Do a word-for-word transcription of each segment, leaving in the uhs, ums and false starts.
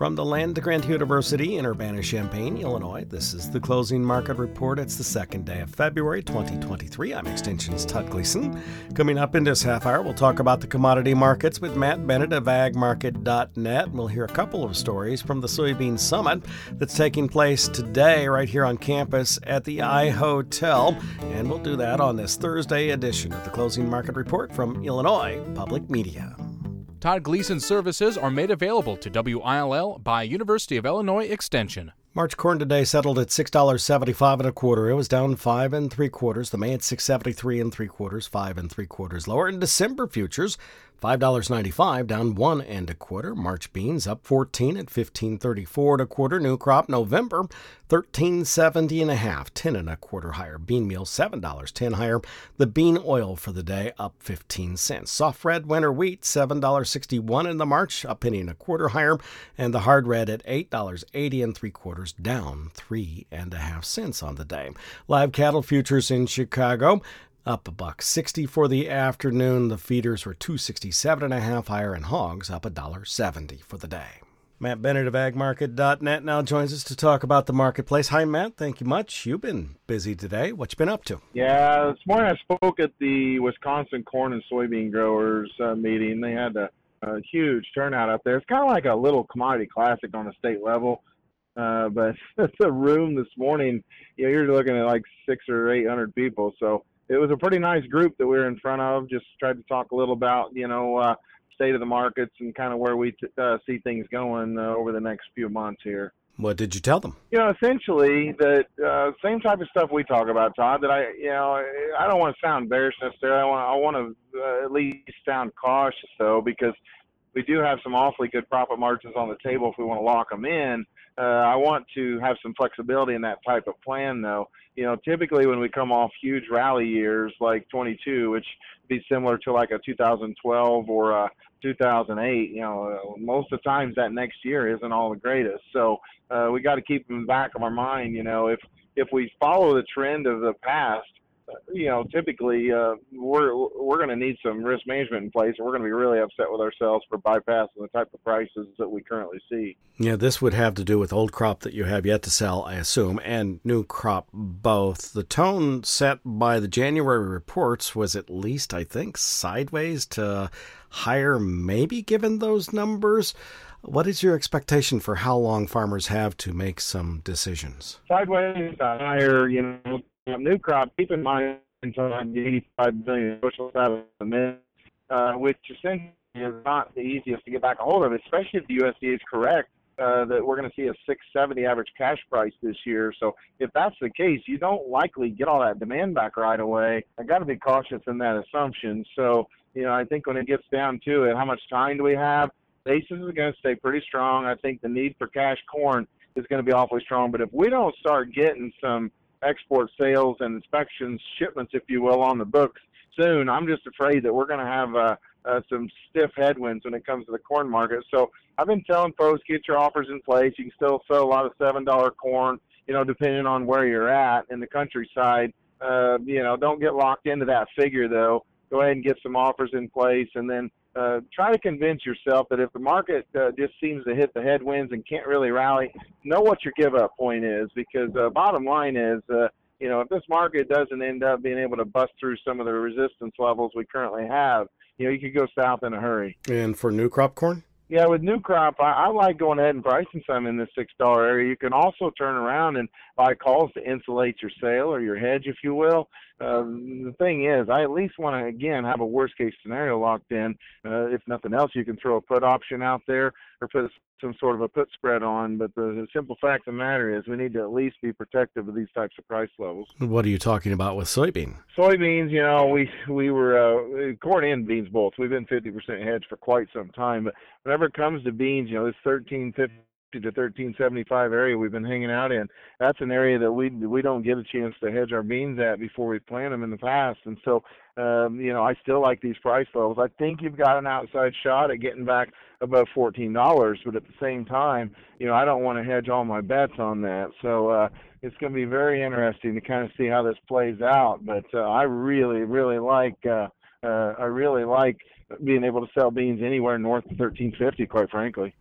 From the Land Grant University in Urbana-Champaign, Illinois, this is the Closing Market Report. It's the second day of February twenty twenty-three. I'm Extension's Todd Gleason. Coming up in this half hour, we'll talk about the commodity markets with Matt Bennett of ag market dot net. We'll hear a couple of stories from the Soybean Summit that's taking place today right here on campus at the I-Hotel. And we'll do that on this Thursday edition of the Closing Market Report from Illinois Public Media. Todd Gleason services are made available to W I L L by University of Illinois Extension. March corn today settled at six dollars and seventy-five cents and a quarter. It was down five and three quarters. The May at six dollars and seventy-three and three quarters, five and three quarters lower. In December futures, five dollars and ninety-five cents, down one and a quarter. March beans up fourteen at fifteen thirty-four and a quarter. New crop November, thirteen seventy and a half, ten and a quarter higher. Bean meal seven dollars and ten cents higher. The bean oil for the day up fifteen cents. Soft red winter wheat seven dollars and sixty-one cents in the March, a penny and a quarter higher, and the hard red at eight dollars and eighty and three quarters, down three and a half cents on the day. Live cattle futures in Chicago up a buck sixty for the afternoon. The feeders were two sixty-seven and a half higher, and hogs up a dollar seventy for the day. Matt Bennett of ag market dot net now joins us to talk about the marketplace. Hi, Matt. Thank you much. You've been busy today. What you been up to? Yeah, this morning I spoke at the Wisconsin Corn and Soybean Growers uh, meeting. They had a, a huge turnout up there. It's kind of like a little commodity classic on a state level. Uh, but it's a room this morning. You know, you're looking at like six or eight hundred people. So it was a pretty nice group that we were in front of. Just tried to talk a little about, you know, uh, state of the markets and kind of where we t- uh, see things going uh, over the next few months here. What did you tell them? You know, essentially that uh, same type of stuff we talk about, Todd. That I, you know, I don't want to sound bearish necessarily. I want, I want to uh, at least sound cautious though, because we do have some awfully good profit margins on the table if we want to lock them in. Uh, I want to have some flexibility in that type of plan, though. You know, typically when we come off huge rally years like twenty-two, which would be similar to like a two thousand twelve or a two thousand eight, you know, uh, most of the times that next year isn't all the greatest. So uh, we got to keep in the back of our mind, you know, if if we follow the trend of the past, you know, typically uh, we're we're going to need some risk management in place, and we're going to be really upset with ourselves for bypassing the type of prices that we currently see. Yeah, this would have to do with old crop that you have yet to sell, I assume, and new crop both. The tone set by the January reports was at least, I think, sideways to higher, maybe, given those numbers. What is your expectation for how long farmers have to make some decisions? Sideways to higher, you know. New crop, keep in mind, until the eighty-five billion bushels out of the mid, uh, which essentially is not the easiest to get back a hold of, especially if the U S D A is correct uh, that we're going to see a six seventy average cash price this year. So if that's the case, you don't likely get all that demand back right away. I got to be cautious in that assumption. So, you know, I think when it gets down to it, how much time do we have? Basis is going to stay pretty strong. I think the need for cash corn is going to be awfully strong. But if we don't start getting some export sales and inspections, shipments, if you will, on the books soon, I'm just afraid that we're going to have uh, uh, some stiff headwinds when it comes to the corn market. So I've been telling folks, get your offers in place. You can still sell a lot of seven dollar corn, you know, depending on where you're at in the countryside. Uh, you know, don't get locked into that figure, though. Go ahead and get some offers in place, and then Uh, try to convince yourself that if the market uh, just seems to hit the headwinds and can't really rally, know what your give-up point is, because uh, bottom line is, uh, you know, if this market doesn't end up being able to bust through some of the resistance levels we currently have, you know, you could go south in a hurry. And for new crop corn? Yeah, with new crop, I, I like going ahead and pricing some in the six dollar area. You can also turn around and buy calls to insulate your sale or your hedge, if you will. Um, the thing is, I at least want to, again, have a worst-case scenario locked in. Uh, if nothing else, you can throw a put option out there or put some sort of a put spread on. But the, the simple fact of the matter is we need to at least be protective of these types of price levels. What are you talking about with soybean? Soybeans, you know, we we were, uh, corn and beans both. We've been fifty percent hedged for quite some time. But whenever it comes to beans, you know, this thirteen fifty to thirteen seventy-five area we've been hanging out in, that's an area that we we don't get a chance to hedge our beans at before we plant them in the past. And so, um, you know, I still like these price levels. I think you've got an outside shot at getting back above fourteen dollars, but at the same time, you know, I don't want to hedge all my bets on that. So uh, it's going to be very interesting to kind of see how this plays out. But uh, I really, really like, uh, uh, I really like being able to sell beans anywhere north of thirteen fifty, quite frankly.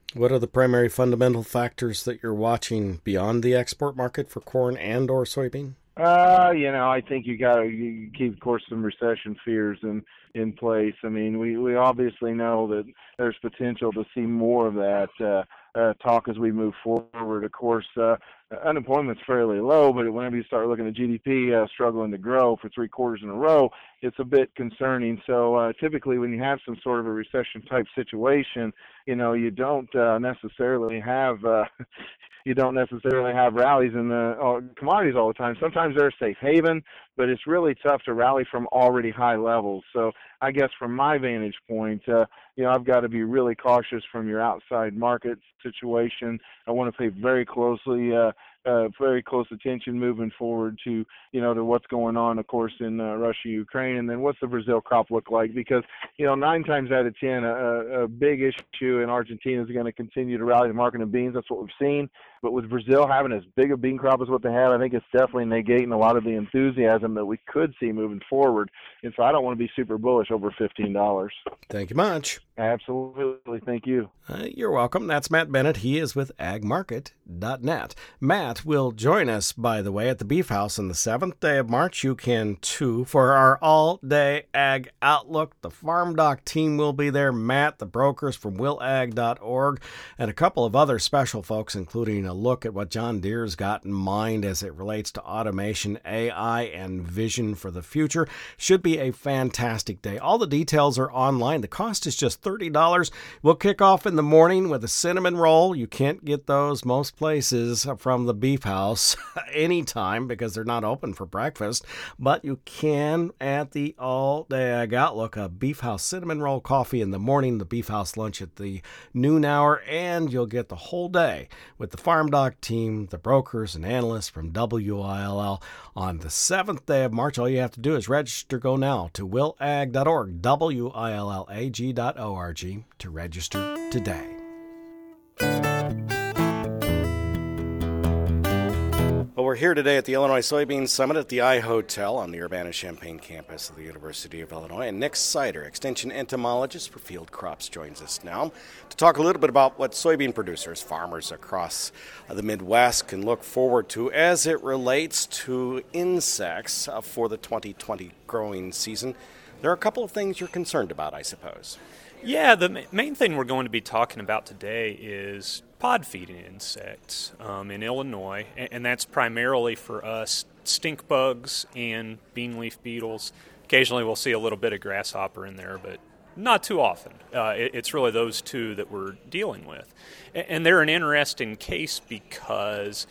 What are the primary fundamental factors that you're watching beyond the export market for corn and or soybean? Uh, you know, I think you got to keep, of course, some recession fears in in place. I mean, we we obviously know that there's potential to see more of that uh, uh, talk as we move forward. Of course, uh, unemployment's fairly low, but whenever you start looking at G D P uh, struggling to grow for three quarters in a row, it's a bit concerning. So uh, typically, when you have some sort of a recession type situation, you know, you don't uh, necessarily have. Uh, You don't necessarily have rallies in the uh, commodities all the time. Sometimes they're a safe haven, but it's really tough to rally from already high levels. So I guess from my vantage point, uh, you know, I've got to be really cautious from your outside market situation. I want to pay very closely, uh, uh, very close attention moving forward to, you know, to what's going on, of course, in uh, Russia, Ukraine, and then what's the Brazil crop look like? Because, you know, nine times out of ten, a, a big issue in Argentina is going to continue to rally the market of beans. That's what we've seen. But with Brazil having as big a bean crop as what they have, I think it's definitely negating a lot of the enthusiasm that we could see moving forward. And so I don't want to be super bullish over fifteen dollars. Thank you much. Absolutely. Thank you. Uh, you're welcome. That's Matt Bennett. He is with ag market dot net. Matt will join us, by the way, at the Beef House on the seventh day of March. You can, too, for our all-day ag outlook. The Farm Doc team will be there. Matt, the brokers from will ag dot org, and a couple of other special folks, including a look at what John Deere's got in mind as it relates to automation, A I, and vision for the future. Should be a fantastic day. All the details are online. The cost is just thirty dollars. We'll kick off in the morning with a cinnamon roll. You can't get those most places from the Beef House anytime because they're not open for breakfast, but you can at the all-day ag outlook. A Beef House cinnamon roll coffee in the morning, the Beef House lunch at the noon hour, and you'll get the whole day with the Farm Doc team, the brokers and analysts from W I L L on the seventh day of March. All you have to do is register. Go now to will ag dot org, W I L L A G dot O R G to register today. Well, we're here today at the Illinois Soybean Summit at the I Hotel on the Urbana-Champaign campus of the University of Illinois. And Nick Sider, extension entomologist for Field Crops, joins us now to talk a little bit about what soybean producers, farmers across the Midwest can look forward to as it relates to insects for the twenty twenty growing season. There are a couple of things you're concerned about, I suppose. Yeah, the main thing we're going to be talking about today is pod feeding insects um, in Illinois, and that's primarily for us stink bugs and bean leaf beetles. Occasionally we'll see a little bit of grasshopper in there, but not too often. Uh, it's really those two that we're dealing with. And they're an interesting case because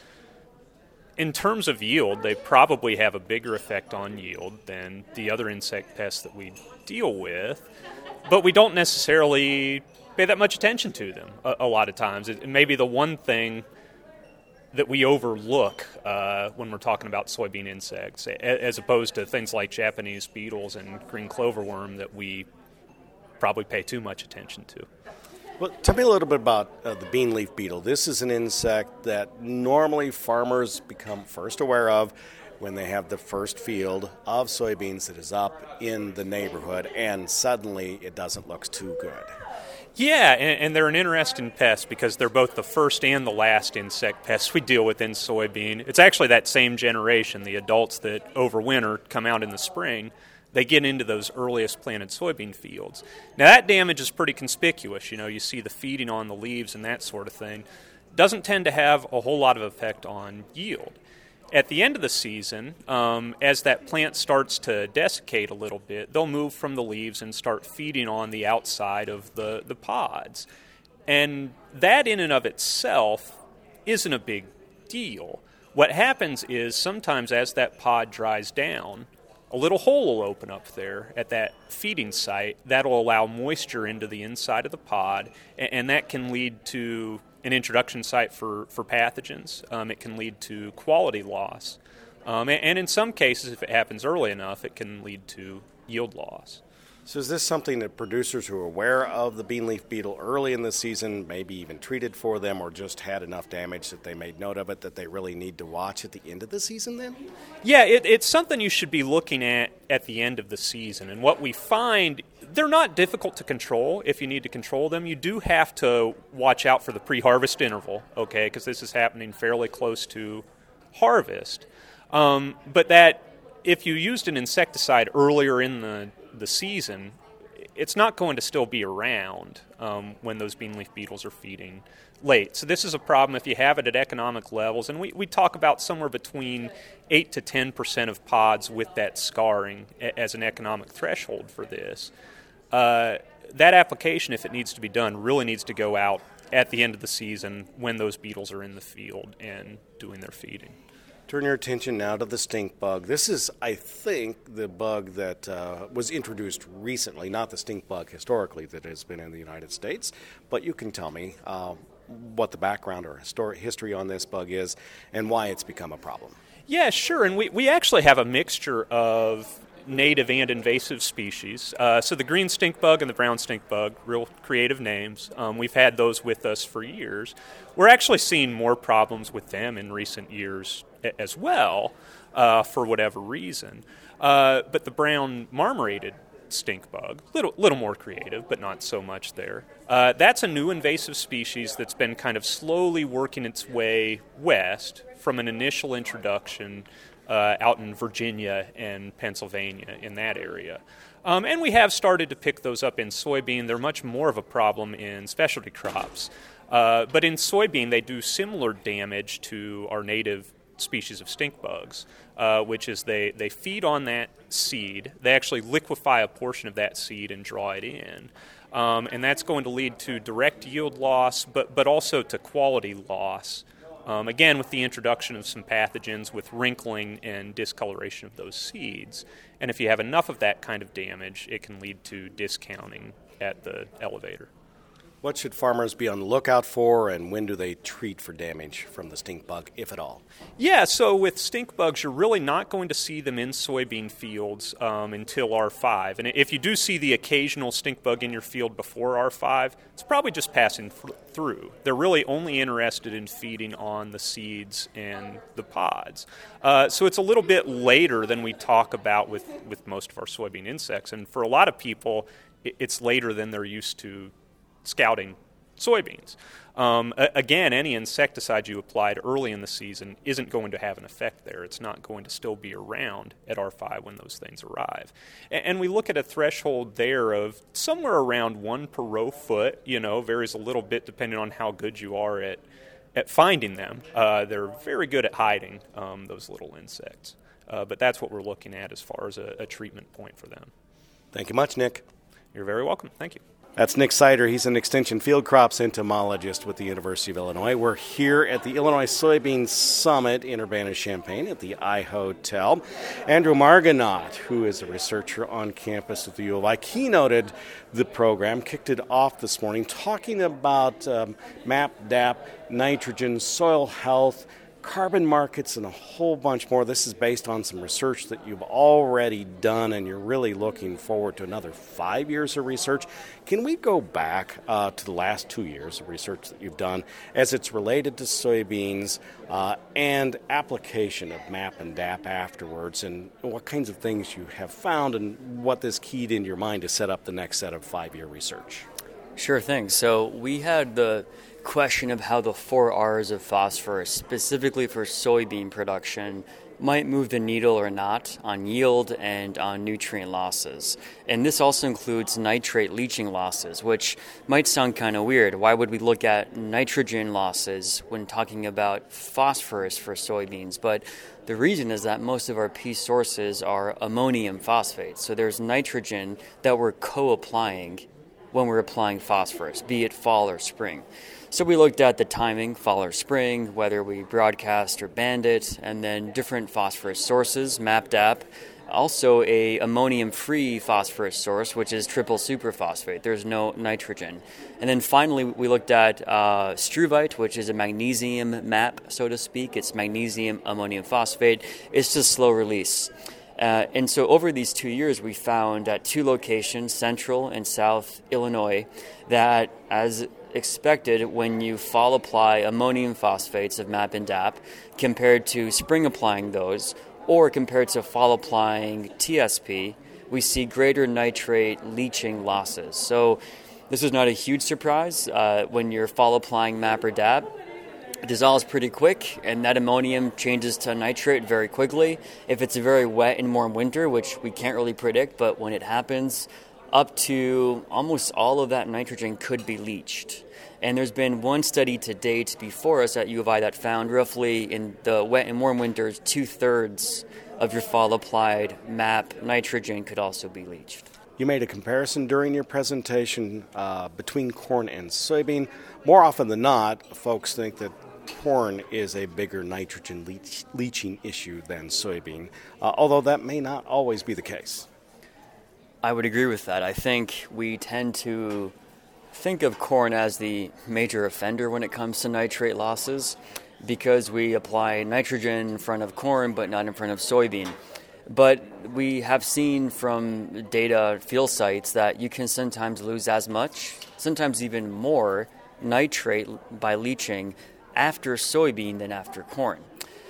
in terms of yield, they probably have a bigger effect on yield than the other insect pests that we deal with. But we don't necessarily pay that much attention to them a, a lot of times. It, it may be the one thing that we overlook uh, when we're talking about soybean insects, a, as opposed to things like Japanese beetles and green cloverworm that we probably pay too much attention to. Well, tell me a little bit about uh, the bean leaf beetle. This is an insect that normally farmers become first aware of when they have the first field of soybeans that is up in the neighborhood, and suddenly it doesn't look too good. Yeah, and, and they're an interesting pest because they're both the first and the last insect pests we deal with in soybean. It's actually that same generation, the adults that overwinter come out in the spring. They get into those earliest planted soybean fields. Now that damage is pretty conspicuous. You know, you see the feeding on the leaves and that sort of thing. Doesn't tend to have a whole lot of effect on yield. At the end of the season, um, as that plant starts to desiccate a little bit, they'll move from the leaves and start feeding on the outside of the, the pods. And that in and of itself isn't a big deal. What happens is sometimes as that pod dries down, a little hole will open up there at that feeding site. That'll allow moisture into the inside of the pod, and, and that can lead to an introduction site for, for pathogens. Um, it can lead to quality loss. Um, and, and in some cases, if it happens early enough, it can lead to yield loss. So is this something that producers who are aware of the bean leaf beetle early in the season, maybe even treated for them or just had enough damage that they made note of it, that they really need to watch at the end of the season then? Yeah, it, it's something you should be looking at at the end of the season. And what we find, they're not difficult to control if you need to control them. You do have to watch out for the pre-harvest interval, okay, because this is happening fairly close to harvest. Um, but that if you used an insecticide earlier in the, the season, it's not going to still be around um, when those bean leaf beetles are feeding late. So this is a problem if you have it at economic levels, and we, we talk about somewhere between eight to ten percent of pods with that scarring as an economic threshold for this. Uh, that application, if it needs to be done, really needs to go out at the end of the season when those beetles are in the field and doing their feeding. Turn your attention now to the stink bug. This is, I think, the bug that uh, was introduced recently, not the stink bug historically that has been in the United States, but you can tell me uh, what the background or histor- history on this bug is and why it's become a problem. Yeah, sure, and we, we actually have a mixture of native and invasive species. Uh, so the green stink bug and the brown stink bug, real creative names. Um, we've had those with us for years. We're actually seeing more problems with them in recent years as well, uh, for whatever reason. Uh, but the brown marmorated stink bug, little little more creative, but not so much there. Uh, that's a new invasive species that's been kind of slowly working its way west from an initial introduction uh, out in Virginia and Pennsylvania in that area. Um, and we have started to pick those up in soybean. They're much more of a problem in specialty crops. Uh, but in soybean, they do similar damage to our native species of stink bugs, uh, which is they, they feed on that seed. They actually liquefy a portion of that seed and draw it in. Um, and that's going to lead to direct yield loss, but, but also to quality loss. Um, again, with the introduction of some pathogens with wrinkling and discoloration of those seeds. And if you have enough of that kind of damage, it can lead to discounting at the elevator. What should farmers be on the lookout for, and when do they treat for damage from the stink bug, if at all? Yeah, so with stink bugs, you're really not going to see them in soybean fields um, until R five. And if you do see the occasional stink bug in your field before R five, it's probably just passing th- through. They're really only interested in feeding on the seeds and the pods. Uh, so it's a little bit later than we talk about with, with most of our soybean insects. And for a lot of people, it's later than they're used to scouting soybeans. Um, again, any insecticide you applied early in the season isn't going to have an effect there. It's not going to still be around at R five when those things arrive. And, and we look at a threshold there of somewhere around one per row foot. You know, varies a little bit depending on how good you are at, at finding them. Uh, they're very good at hiding um, those little insects. Uh, but that's what we're looking at as far as a, a treatment point for them. Thank you much, Nick. You're very welcome. Thank you. That's Nick Sider. He's an extension field crops entomologist with the University of Illinois. We're here at the Illinois Soybean Summit in Urbana-Champaign at the iHotel. Andrew Margonaut, who is a researcher on campus at the U of I, keynoted the program, kicked it off this morning, talking about um, MAP, D A P, nitrogen, soil health, carbon markets, and a whole bunch more. This is based on some research that you've already done, and you're really looking forward to another five years of research. Can we go back uh, to the last two years of research that you've done as it's related to soybeans uh, and application of MAP and D A P afterwards, and what kinds of things you have found and what this keyed into your mind to set up the next set of five-year research? Sure thing. So we had the question of how the four R's of phosphorus, specifically for soybean production, might move the needle or not on yield and on nutrient losses. And this also includes nitrate leaching losses, which might sound kind of weird. Why would we look at nitrogen losses when talking about phosphorus for soybeans? But the reason is that most of our P sources are ammonium phosphate. So there's nitrogen that we're co-applying when we're applying phosphorus, be it fall or spring. So we looked at the timing, fall or spring, whether we broadcast or band it, and then different phosphorus sources, MAP D A P, also a ammonium-free phosphorus source, which is triple superphosphate. There's no nitrogen. And then finally, we looked at uh, struvite, which is a magnesium MAP, so to speak. It's magnesium ammonium phosphate. It's just slow release. Uh, and so over these two years, we found at two locations, Central and South Illinois, that as expected, when you fall apply ammonium phosphates of MAP and D A P compared to spring applying those, or compared to fall applying T S P, we see greater nitrate leaching losses. So this is not a huge surprise. Uh, when you're fall applying M A P or D A B, it dissolves pretty quick, and that ammonium changes to nitrate very quickly. If it's a very wet and warm winter, which we can't really predict, but when it happens, up to almost all of that nitrogen could be leached. And there's been one study to date before us at U of I that found roughly in the wet and warm winters, two-thirds of your fall-applied M A P nitrogen could also be leached. You made a comparison during your presentation uh, between corn and soybean. More often than not, folks think that corn is a bigger nitrogen leach- leaching issue than soybean, uh, although that may not always be the case. I would agree with that. I think we tend to think of corn as the major offender when it comes to nitrate losses because we apply nitrogen in front of corn but not in front of soybean. But we have seen from data field sites that you can sometimes lose as much, sometimes even more, nitrate by leaching after soybean than after corn.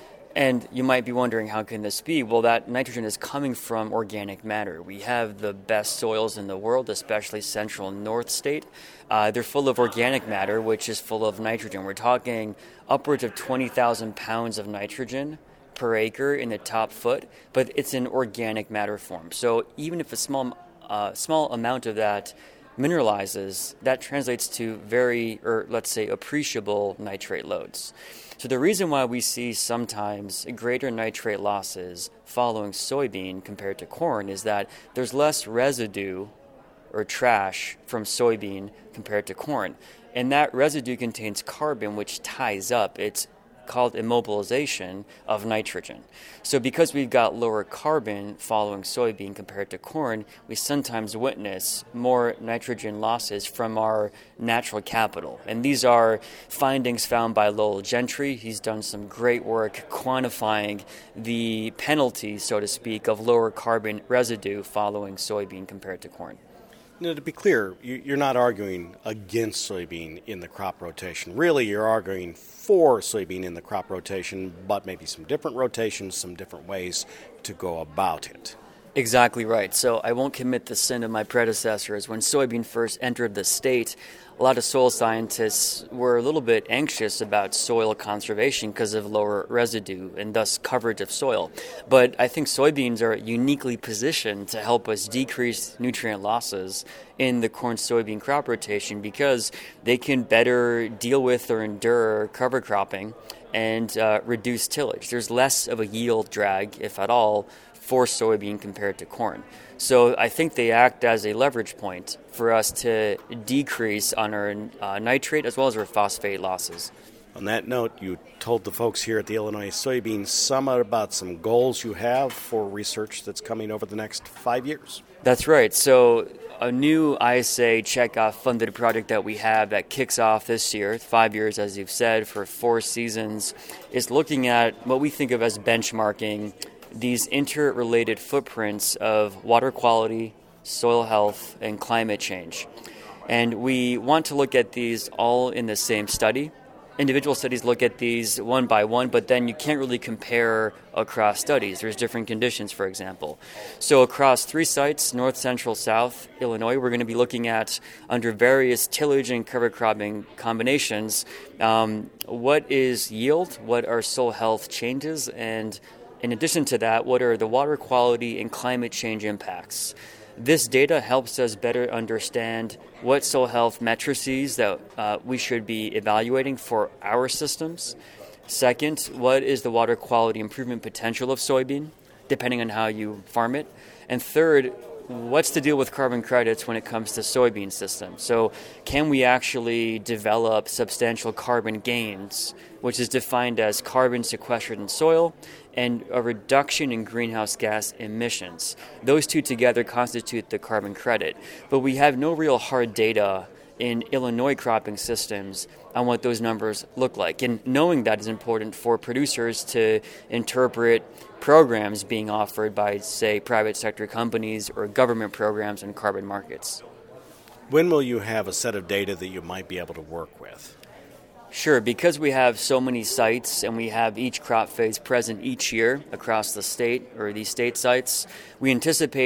And you might be wondering, how can this be? Well, that nitrogen is coming from organic matter. We have the best soils in the world, especially central and north state. Uh, they're full of organic matter, which is full of nitrogen. We're talking upwards of twenty thousand pounds of nitrogen per acre in the top foot, but it's in organic matter form. So even if a small uh, small amount of that mineralizes, that translates to very, or let's say, appreciable nitrate loads. So the reason why we see sometimes greater nitrate losses following soybean compared to corn is that there's less residue or trash from soybean compared to corn. And that residue contains carbon, which ties up. It's called immobilization of nitrogen. So because we've got lower carbon following soybean compared to corn, we sometimes witness more nitrogen losses from our natural capital. And these are findings found by Lowell Gentry. He's done some great work quantifying the penalty, so to speak, of lower carbon residue following soybean compared to corn. Now, to be clear, you're not arguing against soybean in the crop rotation. Really, you're arguing for soybean in the crop rotation, but maybe some different rotations, some different ways to go about it. Exactly right. So I won't commit the sin of my predecessors. When soybean first entered the state, a lot of soil scientists were a little bit anxious about soil conservation because of lower residue and thus coverage of soil. But I think soybeans are uniquely positioned to help us decrease nutrient losses in the corn-soybean crop rotation because they can better deal with or endure cover cropping and uh, reduce tillage. There's less of a yield drag, if at all, for soybean compared to corn. So I think they act as a leverage point for us to decrease on our uh, nitrate as well as our phosphate losses. On that note, you told the folks here at the Illinois Soybean Summit about some goals you have for research that's coming over the next five years. That's right. So a new I S A checkoff funded project that we have that kicks off this year, five years as you've said, for four seasons, is looking at what we think of as benchmarking these interrelated footprints of water quality, soil health, and climate change. And we want to look at these all in the same study. Individual studies look at these one by one, but then you can't really compare across studies. There's different conditions, for example. So across three sites, north, central, south, Illinois, we're going to be looking at, under various tillage and cover cropping combinations, um, what is yield, what are soil health changes, and in addition to that, what are the water quality and climate change impacts? This data helps us better understand what soil health matrices that uh, we should be evaluating for our systems. Second, what is the water quality improvement potential of soybean, depending on how you farm it? And third, what's the deal with carbon credits when it comes to soybean systems? So can we actually develop substantial carbon gains, which is defined as carbon sequestered in soil and a reduction in greenhouse gas emissions? Those two together constitute the carbon credit. But we have no real hard data in Illinois cropping systems on what those numbers look like. And knowing that is important for producers to interpret programs being offered by, say, private sector companies or government programs in carbon markets. When will you have a set of data that you might be able to work with? Sure, because we have so many sites and we have each crop phase present each year across the state or these state sites, we anticipate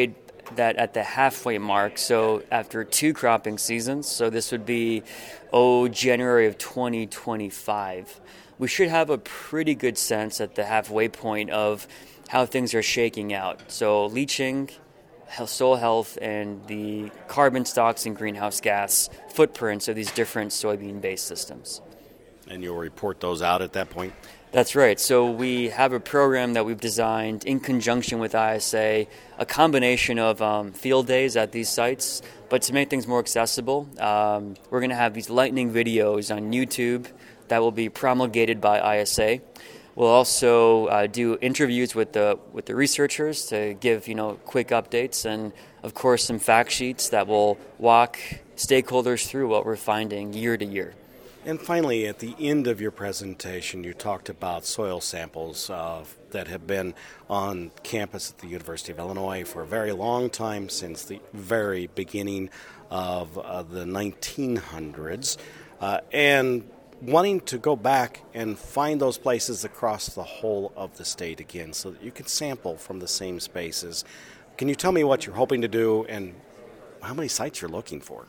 that at the halfway mark, so after two cropping seasons, so this would be, oh, January of twenty twenty-five, we should have a pretty good sense at the halfway point of how things are shaking out. So leaching, soil health, and the carbon stocks and greenhouse gas footprints of these different soybean-based systems. And you'll report those out at that point? That's right. So we have a program that we've designed in conjunction with I S A, a combination of um, field days at these sites, but to make things more accessible, um, we're going to have these lightning videos on YouTube that will be promulgated by I S A. We'll also uh, do interviews with the with the researchers to give, you know, quick updates, and of course some fact sheets that will walk stakeholders through what we're finding year to year. And finally, at the end of your presentation, you talked about soil samples uh, that have been on campus at the University of Illinois for a very long time, since the very beginning of uh, the nineteen hundreds, uh, and wanting to go back and find those places across the whole of the state again so that you can sample from the same spaces. Can you tell me what you're hoping to do and how many sites you're looking for?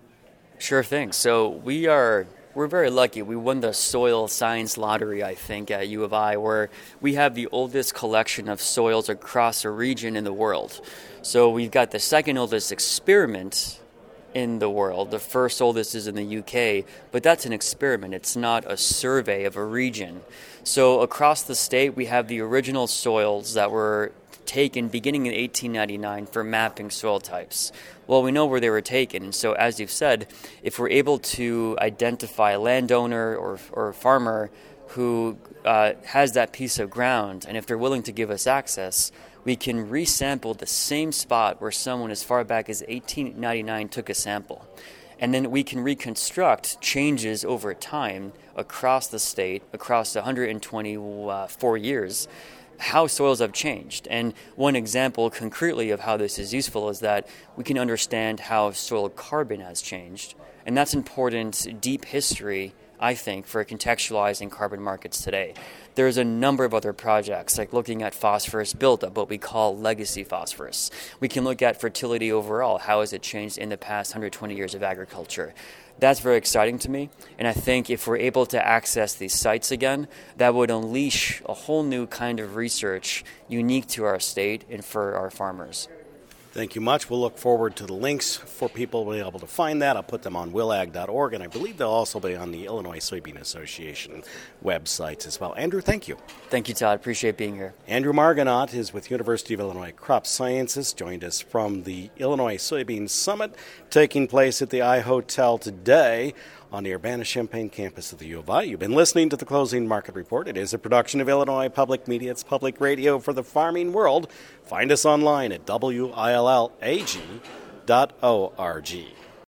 Sure thing. So we are... We're very lucky. We won the soil science lottery, I think, at U of I, where we have the oldest collection of soils across a region in the world. So we've got the second oldest experiment in the world. The first oldest is in the U K, but that's an experiment. It's not a survey of a region. So across the state, we have the original soils that were taken beginning in eighteen ninety-nine for mapping soil types. Well, we know where they were taken, and so as you've said, if we're able to identify a landowner or, or a farmer who uh, has that piece of ground, and if they're willing to give us access, we can resample the same spot where someone as far back as eighteen ninety-nine took a sample. And then we can reconstruct changes over time across the state, across one hundred twenty-four years, how soils have changed. And one example concretely of how this is useful is that we can understand how soil carbon has changed. And that's important deep history, I think, for contextualizing carbon markets today. There's a number of other projects, like looking at phosphorus buildup, what we call legacy phosphorus. We can look at fertility overall. How has it changed in the past one hundred twenty years of agriculture? That's very exciting to me, and I think if we're able to access these sites again, that would unleash a whole new kind of research unique to our state and for our farmers. Thank you much. We'll look forward to the links for people to be able to find that. I'll put them on willag dot org, and I believe they'll also be on the Illinois Soybean Association websites as well. Andrew, thank you. Thank you, Todd. Appreciate being here. Andrew Margonaut is with University of Illinois Crop Sciences, joined us from the Illinois Soybean Summit taking place at the iHotel today on the Urbana-Champaign campus of the U of I. You've been listening to the Closing Market Report. It is a production of Illinois Public Media. It's public radio for the farming world. Find us online at W I L L A G dot org.